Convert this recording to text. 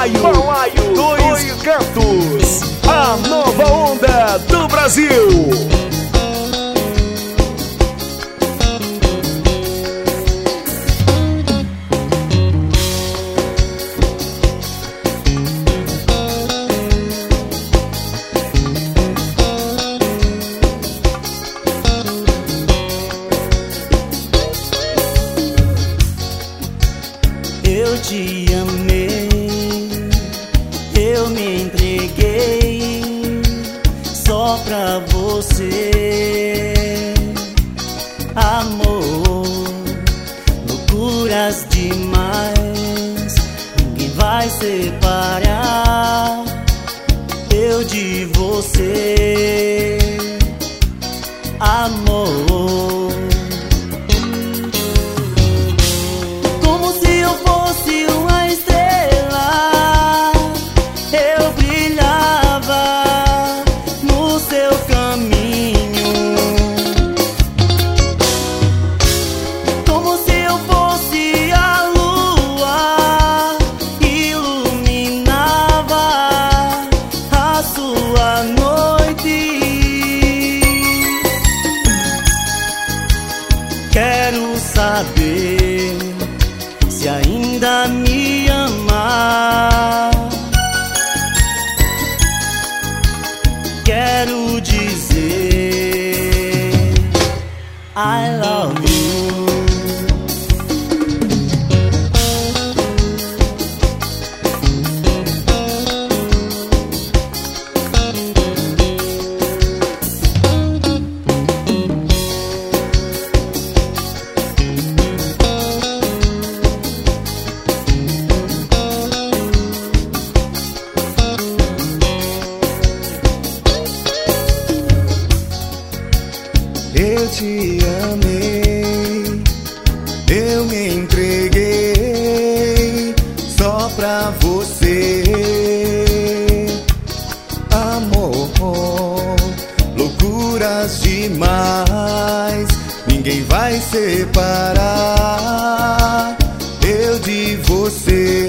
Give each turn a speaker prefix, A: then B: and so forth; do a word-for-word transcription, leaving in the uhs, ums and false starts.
A: Balaio, Balaio dois, dois Cantos, a nova onda do Brasil.
B: Eu te amei, eu me entreguei só pra você. Amor, loucuras demais, ninguém vai separar eu de você. Amor, como se eu fosse uma estrela, eu brilhava no seu caminho. Como se eu fosse a lua, iluminava a sua noite. Quero saber se ainda me ama. Quero dizer I love you.
C: Eu te amei, eu me entreguei só pra você. Amor, loucuras demais, ninguém vai separar eu de você.